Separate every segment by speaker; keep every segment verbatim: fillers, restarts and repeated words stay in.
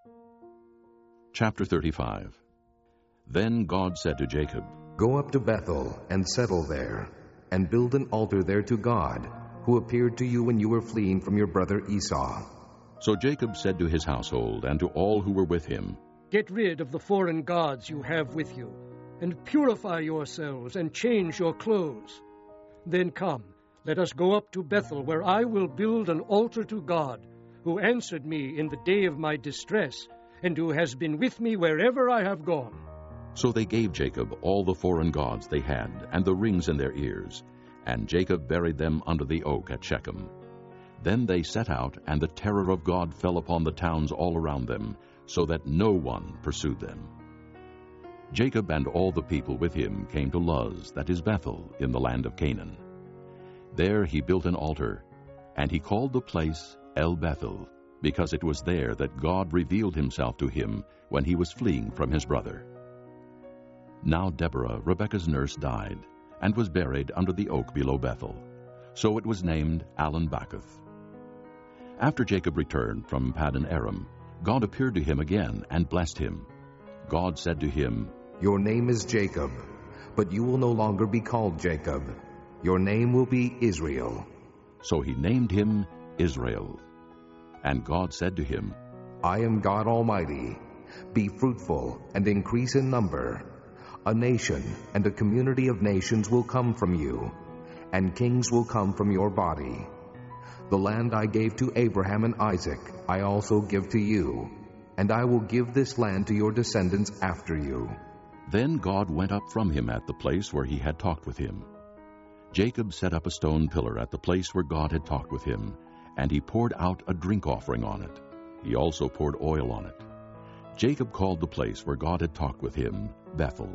Speaker 1: Chapter thirty-five. Then God said to Jacob,
Speaker 2: Go up to Bethel and settle there, and build an altar there to God, who appeared to you when you were fleeing from your brother Esau.
Speaker 1: So Jacob said to his household and to all who were with him,
Speaker 3: Get rid of the foreign gods you have with you, and purify yourselves and change your clothes. Then come, let us go up to Bethel, where I will build an altar to God, who answered me in the day of my distress, and who has been with me wherever I have gone.
Speaker 1: So they gave Jacob all the foreign gods they had, and the rings in their ears, and Jacob buried them under the oak at Shechem. Then they set out, and the terror of God fell upon the towns all around them, so that no one pursued them. Jacob and all the people with him came to Luz, that is Bethel, in the land of Canaan. There he built an altar, and he called the place El Bethel, because it was there that God revealed himself to him when he was fleeing from his brother. Now Deborah, Rebekah's nurse, died, and was buried under the oak below Bethel. So it was named Allon-Bacuth. After Jacob returned from Paddan Aram, God appeared to him again and blessed him. God said to him,
Speaker 2: Your name is Jacob, but you will no longer be called Jacob. Your name will be Israel.
Speaker 1: So he named him Israel. And God said to him,
Speaker 2: I am God Almighty. Be fruitful and increase in number. A nation and a community of nations will come from you, and kings will come from your body. The land I gave to Abraham and Isaac I also give to you, and I will give this land to your descendants after you.
Speaker 1: Then God went up from him at the place where he had talked with him. Jacob set up a stone pillar at the place where God had talked with him, and he poured out a drink offering on it. He also poured oil on it. Jacob called the place where God had talked with him Bethel.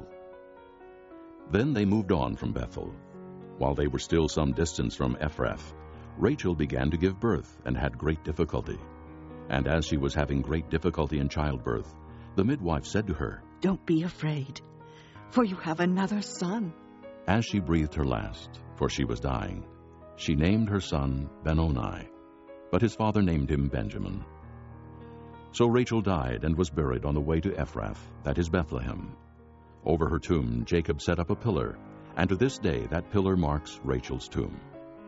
Speaker 1: Then they moved on from Bethel. While they were still some distance from Ephrath, Rachel began to give birth and had great difficulty. And as she was having great difficulty in childbirth, the midwife said to her,
Speaker 4: Don't be afraid, for you have another son.
Speaker 1: As she breathed her last, for she was dying, she named her son Benoni, but his father named him Benjamin. So Rachel died and was buried on the way to Ephrath, that is Bethlehem. Over her tomb Jacob set up a pillar, and to this day that pillar marks Rachel's tomb.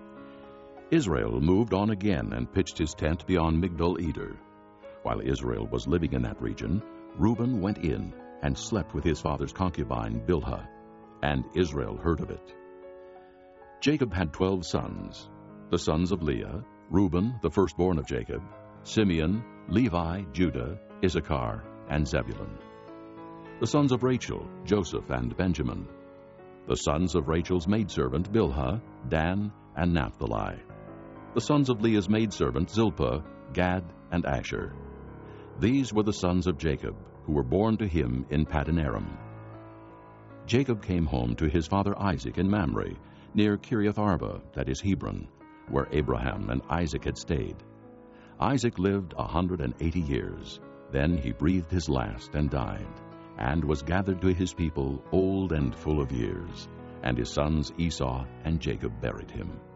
Speaker 1: Israel moved on again and pitched his tent beyond Migdal-eder. While Israel was living in that region, Reuben went in and slept with his father's concubine Bilhah, and Israel heard of it. Jacob had twelve sons, the sons of Leah, Reuben, the firstborn of Jacob, Simeon, Levi, Judah, Issachar, and Zebulun. The sons of Rachel, Joseph and Benjamin. The sons of Rachel's maidservant Bilhah, Dan, and Naphtali. The sons of Leah's maidservant Zilpah, Gad, and Asher. These were the sons of Jacob, who were born to him in Paddan Aram. Jacob came home to his father Isaac in Mamre, near Kiriath Arba, that is Hebron, where Abraham and Isaac had stayed. Isaac lived a hundred and eighty years. Then he breathed his last and died, and was gathered to his people old and full of years, and his sons Esau and Jacob buried him.